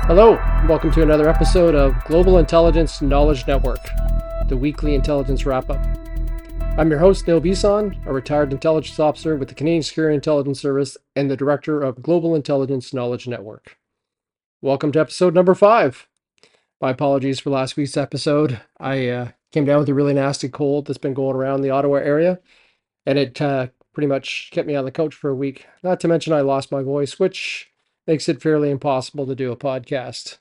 Hello, welcome to another episode of Global Intelligence Knowledge Network, the weekly intelligence wrap-up. I'm your host, Neil Bisson, a retired intelligence officer with the Canadian Security Intelligence Service and the director of Global Intelligence Knowledge Network. Welcome to episode number 5. My apologies for last week's episode. I came down with a really nasty cold that's been going around the Ottawa area, and it pretty much kept me on the couch for a week. Not to mention I lost my voice, which makes it fairly impossible to do a podcast.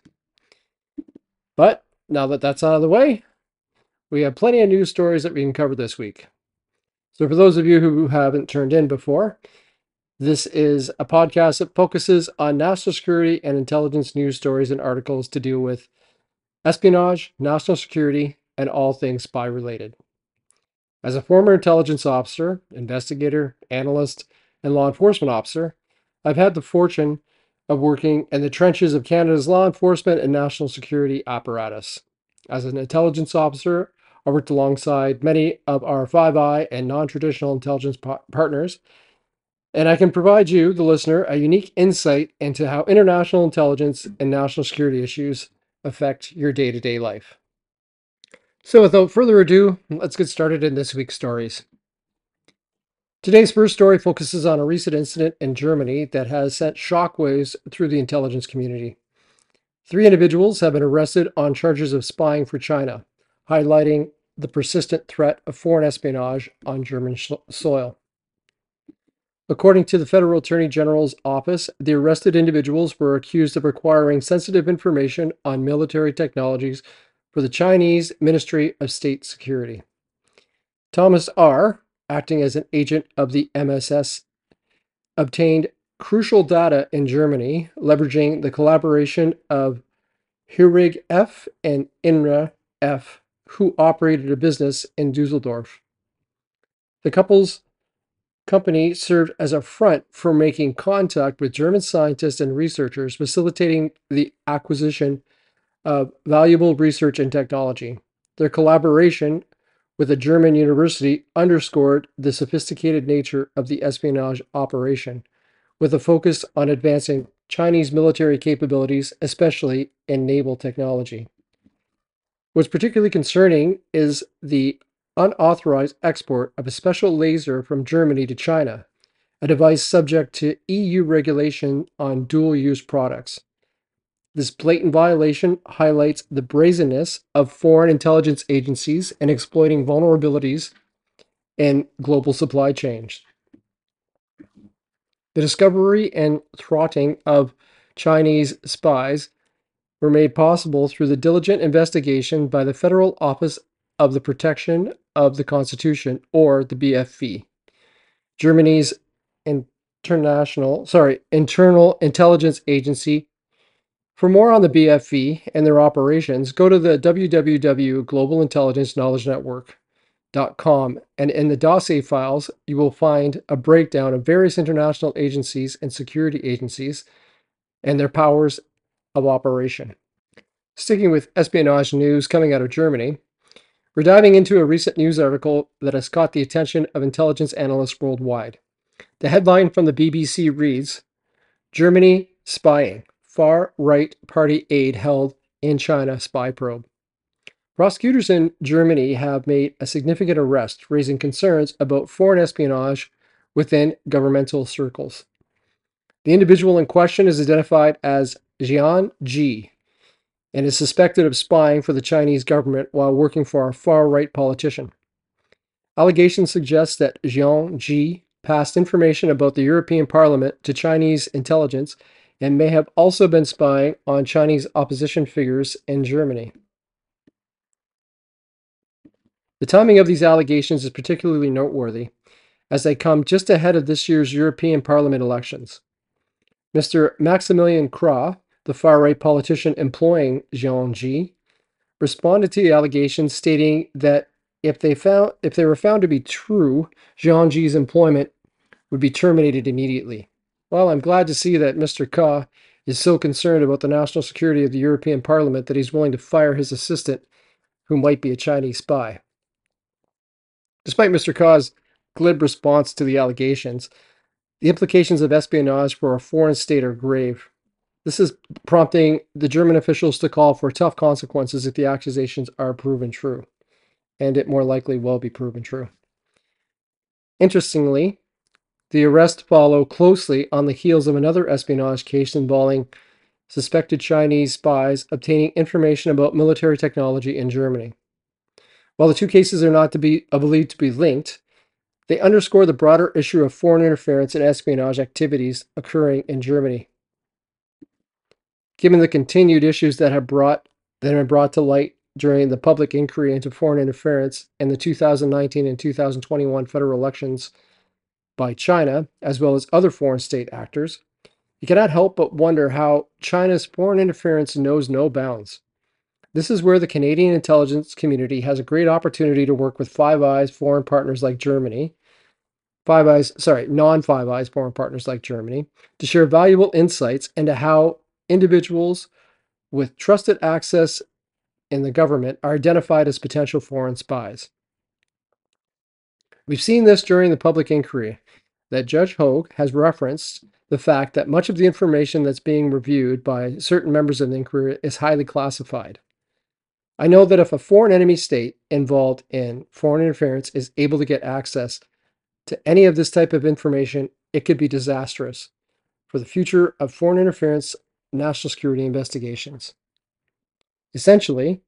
But now that that's out of the way, we have plenty of news stories that we can cover this week. So for those of you who haven't turned in before, this is a podcast that focuses on national security and intelligence news stories and articles to deal with espionage, national security, and all things spy related. As a former intelligence officer, investigator, analyst, and law enforcement officer, I've had the fortune of working in the trenches of Canada's law enforcement and national security apparatus. As an intelligence officer, I worked alongside many of our Five Eye and non-traditional intelligence partners, and I can provide you, the listener, a unique insight into how international intelligence and national security issues affect your day-to-day life. So without further ado, let's get started in this week's stories. Today's first story focuses on a recent incident in Germany that has sent shockwaves through the intelligence community. 3 individuals have been arrested on charges of spying for China, highlighting the persistent threat of foreign espionage on German soil. According to the Federal Attorney General's office, the arrested individuals were accused of acquiring sensitive information on military technologies for the Chinese Ministry of State Security. Thomas R., acting as an agent of the MSS, obtained crucial data in Germany, leveraging the collaboration of Heurig F. and Inra F., who operated a business in Dusseldorf. The couple's company served as a front for making contact with German scientists and researchers, facilitating the acquisition of valuable research and technology. Their collaboration with a German university underscored the sophisticated nature of the espionage operation, with a focus on advancing Chinese military capabilities, especially in naval technology. What's particularly concerning is the unauthorized export of a special laser from Germany to China, a device subject to EU regulation on dual-use products. This blatant violation highlights the brazenness of foreign intelligence agencies in exploiting vulnerabilities in global supply chains. The discovery and thwarting of Chinese spies were made possible through the diligent investigation by the Federal Office of the Protection of the Constitution, or the BFV, Germany's internal intelligence agency. For more on the BFV and their operations, go to the www.globalintelligenceknowledgenetwork.com, and in the dossier files, you will find a breakdown of various international agencies and security agencies and their powers of operation. Sticking with espionage news coming out of Germany, we're diving into a recent news article that has caught the attention of intelligence analysts worldwide. The headline from the BBC reads, "Germany spying. Far-right party aide held in China spy probe." Prosecutors in Germany have made a significant arrest, raising concerns about foreign espionage within governmental circles. The individual in question is identified as Jian Ji and is suspected of spying for the Chinese government while working for a far-right politician. Allegations suggest that Jian Ji passed information about the European Parliament to Chinese intelligence and may have also been spying on Chinese opposition figures in Germany. The timing of these allegations is particularly noteworthy, as they come just ahead of this year's European Parliament elections. Mr. Maximilian Krah, the far-right politician employing Jian Ji, responded to the allegations, stating that if they were found to be true, Jian Ji's employment would be terminated immediately. Well, I'm glad to see that Mr. Krah is so concerned about the national security of the European Parliament that he's willing to fire his assistant, who might be a Chinese spy. Despite Mr. Krah's glib response to the allegations, the implications of espionage for a foreign state are grave. This is prompting the German officials to call for tough consequences if the accusations are proven true, and it more likely will be proven true. Interestingly, the arrests follow closely on the heels of another espionage case involving suspected Chinese spies obtaining information about military technology in Germany. While the two cases are not believed to be linked, they underscore the broader issue of foreign interference and espionage activities occurring in Germany. Given the continued issues that have been brought to light during the public inquiry into foreign interference in the 2019 and 2021 federal elections by China, as well as other foreign state actors, you cannot help but wonder how China's foreign interference knows no bounds. This is where the Canadian intelligence community has a great opportunity to work with Five Eyes foreign partners like Germany, non-Five Eyes foreign partners like Germany, to share valuable insights into how individuals with trusted access in the government are identified as potential foreign spies. We've seen this during the public inquiry that Judge Hogue has referenced the fact that much of the information that's being reviewed by certain members of the inquiry is highly classified. I know that if a foreign enemy state involved in foreign interference is able to get access to any of this type of information, it could be disastrous for the future of foreign interference national security investigations. Essentially,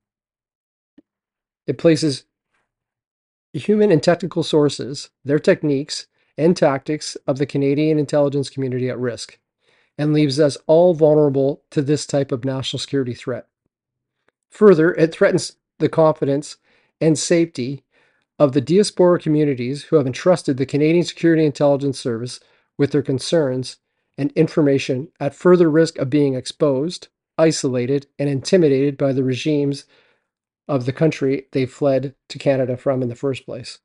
it places human and technical sources, their techniques, and tactics of the Canadian intelligence community at risk, and leaves us all vulnerable to this type of national security threat. Further, it threatens the confidence and safety of the diaspora communities who have entrusted the Canadian Security Intelligence Service with their concerns and information at further risk of being exposed, isolated, and intimidated by the regimes of the country they fled to Canada from in the first place.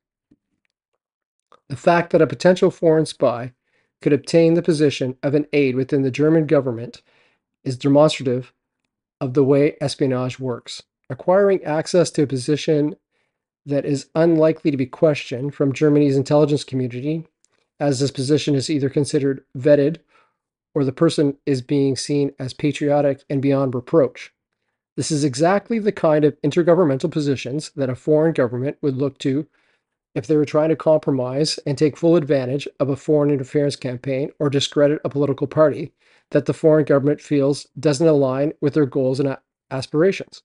The fact that a potential foreign spy could obtain the position of an aide within the German government is demonstrative of the way espionage works. Acquiring access to a position that is unlikely to be questioned from Germany's intelligence community, as this position is either considered vetted or the person is being seen as patriotic and beyond reproach. This is exactly the kind of intergovernmental positions that a foreign government would look to if they were trying to compromise and take full advantage of a foreign interference campaign or discredit a political party that the foreign government feels doesn't align with their goals and aspirations.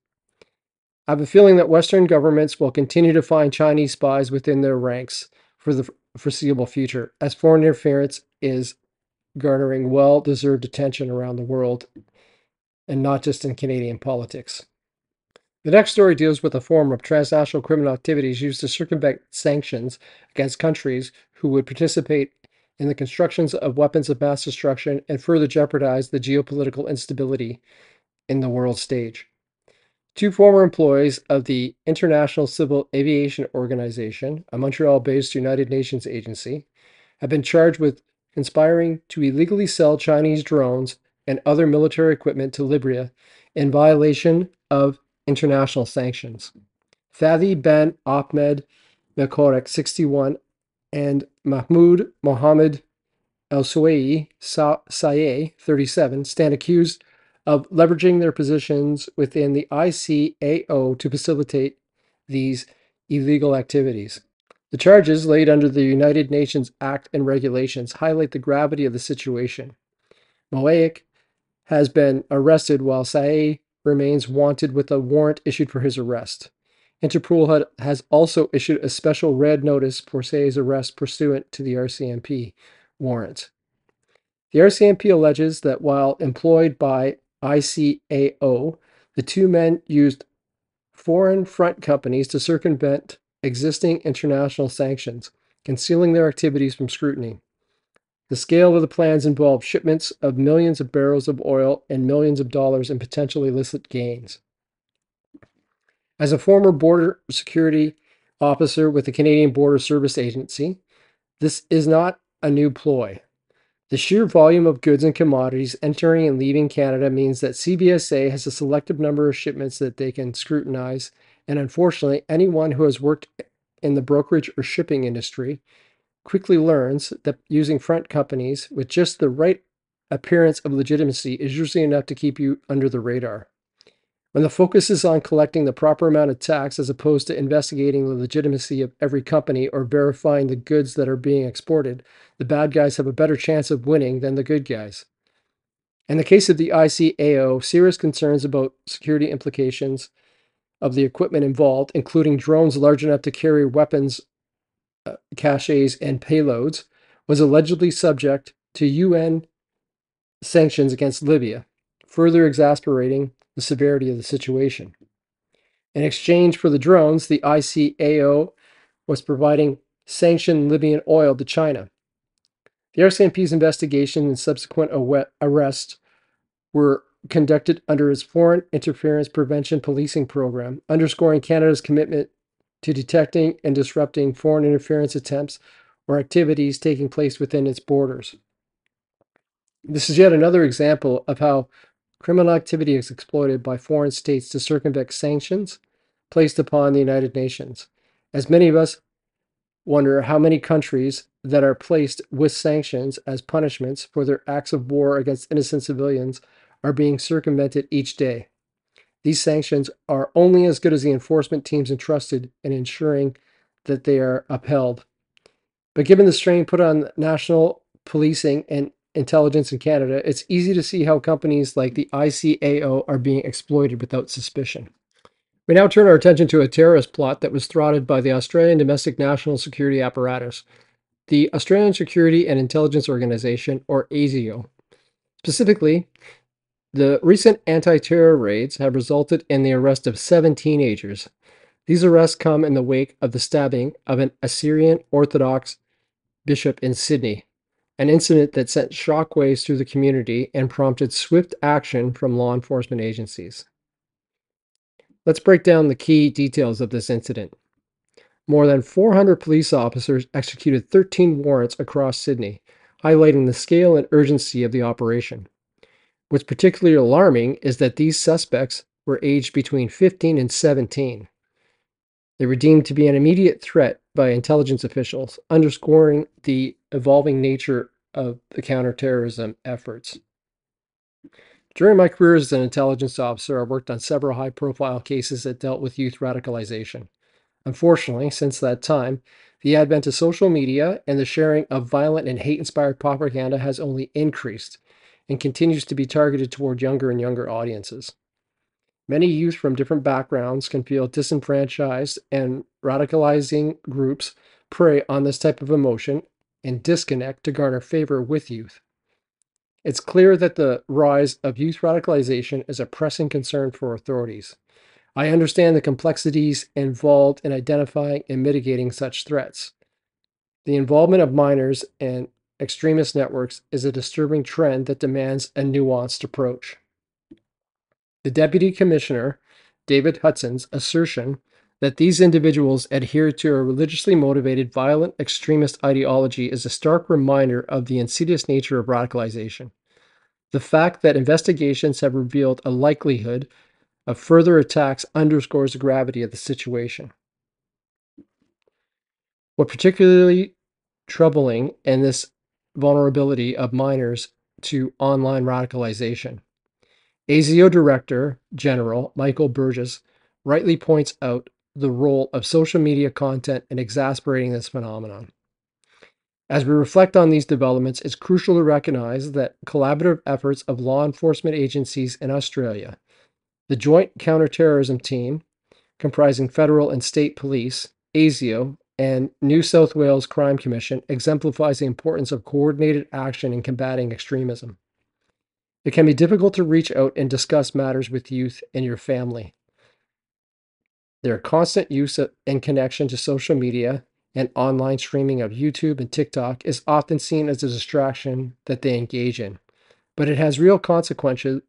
I have a feeling that Western governments will continue to find Chinese spies within their ranks for the foreseeable future, as foreign interference is garnering well-deserved attention around the world, and not just in Canadian politics. The next story deals with a form of transnational criminal activities used to circumvent sanctions against countries who would participate in the constructions of weapons of mass destruction and further jeopardize the geopolitical instability in the world stage. Two former employees of the International Civil Aviation Organization, a Montreal-based United Nations agency, have been charged with conspiring to illegally sell Chinese drones and other military equipment to Libya in violation of international sanctions. Fadi Ben Ahmed Mekorek, 61, and Mahmoud Mohammed El Suwayi Sayeh, 37, stand accused of leveraging their positions within the ICAO to facilitate these illegal activities. The charges laid under the United Nations Act and regulations highlight the gravity of the situation. Moaik has been arrested while Sayeh remains wanted with a warrant issued for his arrest. Interpol has also issued a special red notice for Sayeh's arrest pursuant to the RCMP warrant. The RCMP alleges that while employed by ICAO, the two men used foreign front companies to circumvent existing international sanctions, concealing their activities from scrutiny. The scale of the plans involved shipments of millions of barrels of oil and millions of dollars in potential illicit gains. As a former border security officer with the Canadian Border Service Agency, this is not a new ploy. The sheer volume of goods and commodities entering and leaving Canada means that CBSA has a selective number of shipments that they can scrutinize, and unfortunately, anyone who has worked in the brokerage or shipping industry quickly learns that using front companies with just the right appearance of legitimacy is usually enough to keep you under the radar. When the focus is on collecting the proper amount of tax as opposed to investigating the legitimacy of every company or verifying the goods that are being exported, the bad guys have a better chance of winning than the good guys. In the case of the ICAO, serious concerns about security implications of the equipment involved, including drones large enough to carry weapons caches and payloads, was allegedly subject to UN sanctions against Libya, further exasperating the severity of the situation. In exchange for the drones, the ICAO was providing sanctioned Libyan oil to China. The RCMP's investigation and subsequent arrest were conducted under its Foreign Interference Prevention Policing Program, underscoring Canada's commitment to detecting and disrupting foreign interference attempts or activities taking place within its borders. This is yet another example of how criminal activity is exploited by foreign states to circumvent sanctions placed upon the United Nations. As many of us wonder how many countries that are placed with sanctions as punishments for their acts of war against innocent civilians are being circumvented each day. These sanctions are only as good as the enforcement teams entrusted in ensuring that they are upheld. But given the strain put on national policing and intelligence in Canada, it's easy to see how companies like the ICAO are being exploited without suspicion. We now turn our attention to a terrorist plot that was thwarted by the Australian Domestic National Security Apparatus, the Australian Security and Intelligence Organization, or ASIO. Specifically, the recent anti-terror raids have resulted in the arrest of 7 teenagers. These arrests come in the wake of the stabbing of an Assyrian Orthodox bishop in Sydney, an incident that sent shockwaves through the community and prompted swift action from law enforcement agencies. Let's break down the key details of this incident. More than 400 police officers executed 13 warrants across Sydney, highlighting the scale and urgency of the operation. What's particularly alarming is that these suspects were aged between 15 and 17. They were deemed to be an immediate threat by intelligence officials, underscoring the evolving nature of the counterterrorism efforts. During my career as an intelligence officer, I worked on several high-profile cases that dealt with youth radicalization. Unfortunately, since that time, the advent of social media and the sharing of violent and hate-inspired propaganda has only increased and continues to be targeted toward younger and younger audiences. Many youth from different backgrounds can feel disenfranchised, and radicalizing groups prey on this type of emotion and disconnect to garner favor with youth. It's clear that the rise of youth radicalization is a pressing concern for authorities. I understand the complexities involved in identifying and mitigating such threats. The involvement of minors in extremist networks is a disturbing trend that demands a nuanced approach. The Deputy Commissioner, David Hudson's assertion that these individuals adhere to a religiously motivated, violent extremist ideology is a stark reminder of the insidious nature of radicalization. The fact that investigations have revealed a likelihood of further attacks underscores the gravity of the situation. What's particularly troubling in this vulnerability of minors to online radicalization. ASIO Director General Michael Burgess rightly points out the role of social media content in exacerbating this phenomenon. As we reflect on these developments, it's crucial to recognize that collaborative efforts of law enforcement agencies in Australia, the Joint Counterterrorism Team, comprising federal and state police, ASIO, and New South Wales Crime Commission, exemplifies the importance of coordinated action in combating extremism. It can be difficult to reach out and discuss matters with youth and your family. Their constant use and connection to social media and online streaming of YouTube and TikTok is often seen as a distraction that they engage in, but it has real consequences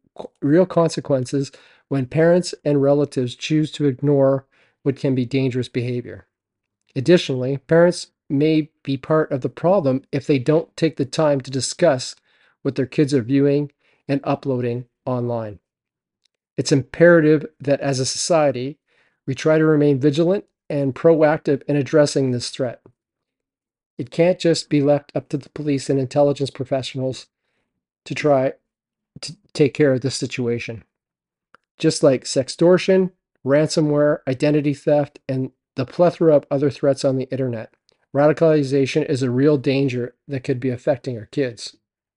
when parents and relatives choose to ignore what can be dangerous behavior. Additionally, parents may be part of the problem if they don't take the time to discuss what their kids are viewing and uploading online. It's imperative that as a society, we try to remain vigilant and proactive in addressing this threat. It can't just be left up to the police and intelligence professionals to try to take care of this situation. Just like sextortion, ransomware, identity theft, and the plethora of other threats on the internet, radicalization is a real danger that could be affecting our kids.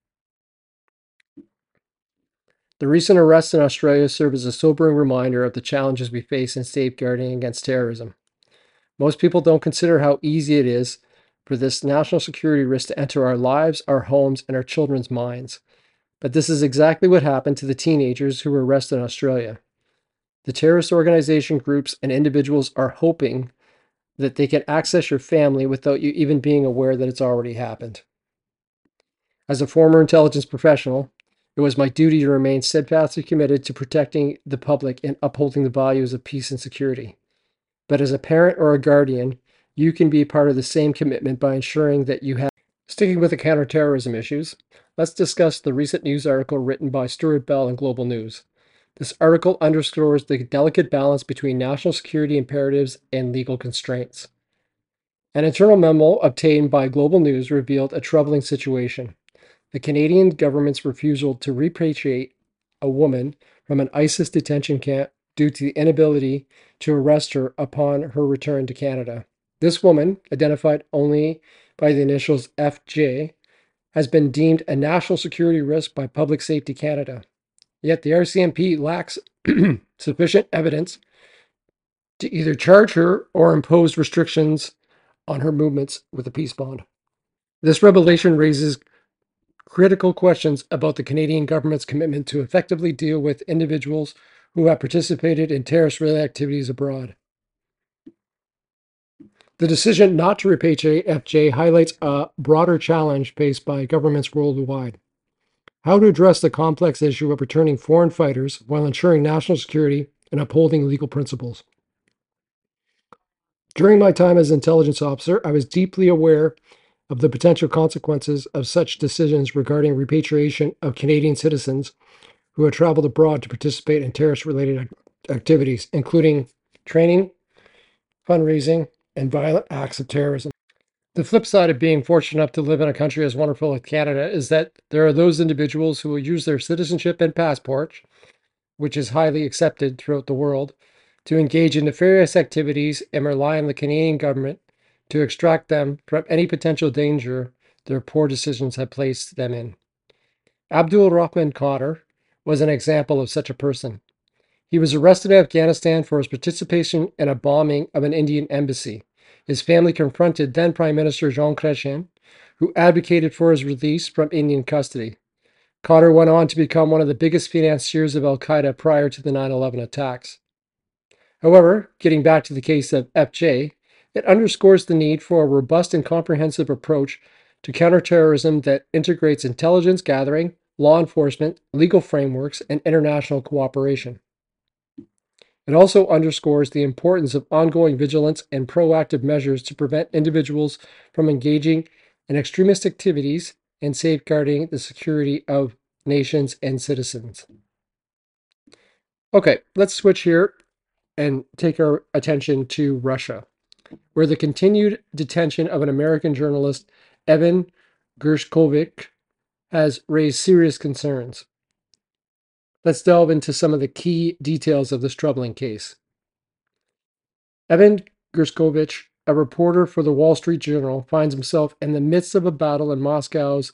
The recent arrests in Australia serve as a sobering reminder of the challenges we face in safeguarding against terrorism. Most people don't consider how easy it is for this national security risk to enter our lives, our homes, and our children's minds. But this is exactly what happened to the teenagers who were arrested in Australia. The terrorist organization groups and individuals are hoping that they can access your family without you even being aware that it's already happened. As a former intelligence professional, it was my duty to remain steadfastly committed to protecting the public and upholding the values of peace and security. But as a parent or a guardian, you can be part of the same commitment by ensuring that you have. Sticking with the counterterrorism issues, let's discuss the recent news article written by Stuart Bell in Global News. This article underscores the delicate balance between national security imperatives and legal constraints. An internal memo obtained by Global News revealed a troubling situation. The Canadian government's refusal to repatriate a woman from an ISIS detention camp due to the inability to arrest her upon her return to Canada. This woman, identified only by the initials FJ, has been deemed a national security risk by Public Safety Canada. Yet the RCMP lacks sufficient evidence to either charge her or impose restrictions on her movements with a peace bond. This revelation raises critical questions about the Canadian government's commitment to effectively deal with individuals who have participated in terrorist-related activities abroad. The decision not to repatriate FJ highlights a broader challenge faced by governments worldwide. How to address the complex issue of returning foreign fighters while ensuring national security and upholding legal principles. During my time as intelligence officer, I was deeply aware of the potential consequences of such decisions regarding repatriation of Canadian citizens who had traveled abroad to participate in terrorist-related activities, including training, fundraising, and violent acts of terrorism. The flip side of being fortunate enough to live in a country as wonderful as Canada is that there are those individuals who will use their citizenship and passport, which is highly accepted throughout the world, to engage in nefarious activities and rely on the Canadian government to extract them from any potential danger their poor decisions have placed them in. Abdul Rahman Khader was an example of such a person. He was arrested in Afghanistan for his participation in a bombing of an Indian embassy. His family confronted then Prime Minister Jean Chrétien, who advocated for his release from Indian custody. Khader went on to become one of the biggest financiers of al-Qaeda prior to the 9/11 attacks. However, getting back to the case of FJ, it underscores the need for a robust and comprehensive approach to counterterrorism that integrates intelligence gathering, law enforcement, legal frameworks, and international cooperation. It also underscores the importance of ongoing vigilance and proactive measures to prevent individuals from engaging in extremist activities and safeguarding the security of nations and citizens. Okay, let's switch here and take our attention to Russia, where the continued detention of an American journalist, Evan Gershkovich, has raised serious concerns. Let's delve into some of the key details of this troubling case. Evan Gershkovich, a reporter for the Wall Street Journal, finds himself in the midst of a battle in Moscow's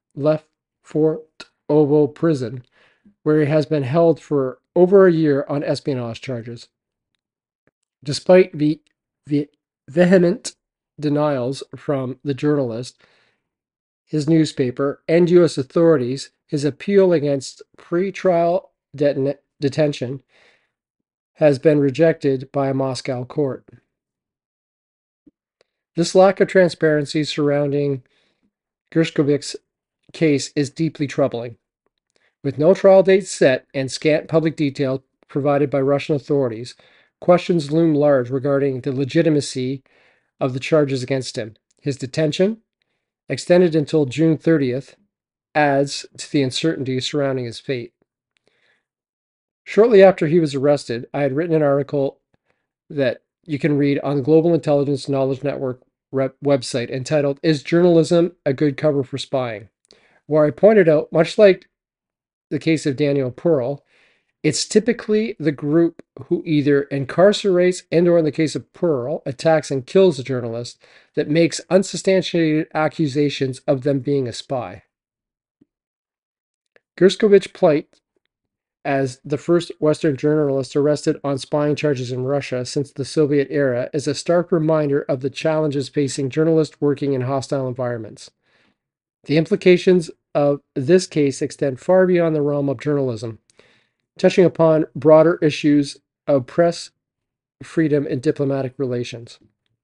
Lefortovo prison, where he has been held for over a year on espionage charges. Despite the vehement denials from the journalist, his newspaper, and U.S. authorities, his appeal against pre-trial detention has been rejected by a Moscow court. This lack of transparency surrounding Gershkovich's case is deeply troubling. With no trial date set and scant public detail provided by Russian authorities, questions loom large regarding the legitimacy of the charges against him. His detention, extended until June 30th, adds to the uncertainty surrounding his fate. Shortly after he was arrested, I had written an article that you can read on the Global Intelligence Knowledge Network website entitled, "Is Journalism a Good Cover for Spying?" where I pointed out, much like the case of Daniel Pearl, it's typically the group who either incarcerates and, or in the case of Pearl, attacks and kills the journalist that makes unsubstantiated accusations of them being a spy. Gershkovich Pleit, as the first Western journalist arrested on spying charges in Russia since the Soviet era, is a stark reminder of the challenges facing journalists working in hostile environments. The implications of this case extend far beyond the realm of journalism, touching upon broader issues of press freedom and diplomatic relations.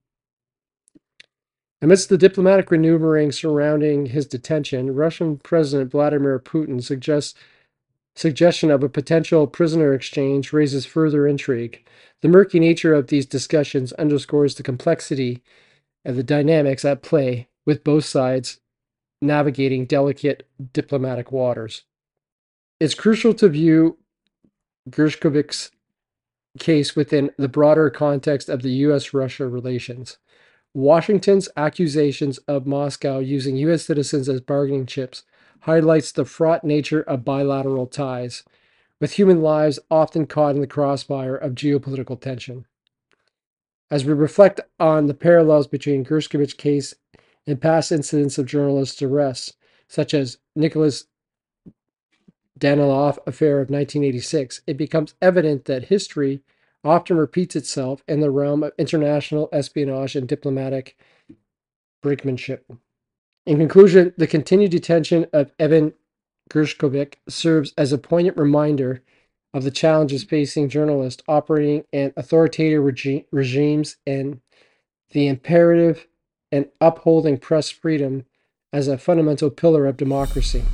Amidst the diplomatic maneuvering surrounding his detention, Russian President Vladimir Putin's suggestion of a potential prisoner exchange raises further intrigue. The murky nature of these discussions underscores the complexity of the dynamics at play, with both sides navigating delicate diplomatic waters. It's crucial to view Gershkovich's case within the broader context of the U.S.-Russia relations. Washington's accusations of Moscow using U.S. citizens as bargaining chips highlights the fraught nature of bilateral ties, with human lives often caught in the crossfire of geopolitical tension. As we reflect on the parallels between Gershkovich's case and past incidents of journalist arrests, such as Nicholas Danilov affair of 1986, it becomes evident that history often repeats itself in the realm of international espionage and diplomatic brinkmanship. In conclusion, the continued detention of Evan Gershkovich serves as a poignant reminder of the challenges facing journalists operating in authoritarian regimes and the imperative in upholding press freedom as a fundamental pillar of democracy.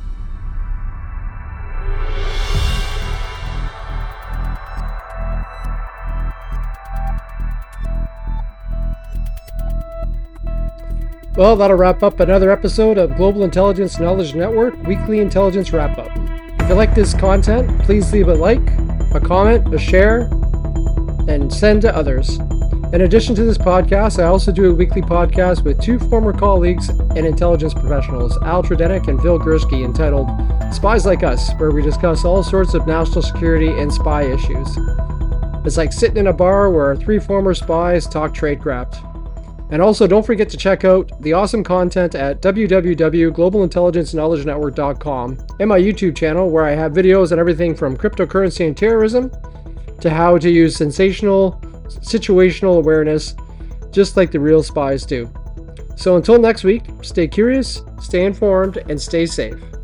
Well, that'll wrap up another episode of Global Intelligence Knowledge Network Weekly Intelligence Wrap-Up. If you like this content, please leave a like, a comment, a share, and send to others. In addition to this podcast, I also do a weekly podcast with two former colleagues and intelligence professionals, Al Tredenick and Phil Gursky, entitled Spies Like Us, where we discuss all sorts of national security and spy issues. It's like sitting in a bar where three former spies talk tradecraft. And also, don't forget to check out the awesome content at www.globalintelligenceknowledgenetwork.com and my YouTube channel, where I have videos on everything from cryptocurrency and terrorism to how to use sensational situational awareness, just like the real spies do. So until next week, stay curious, stay informed, and stay safe.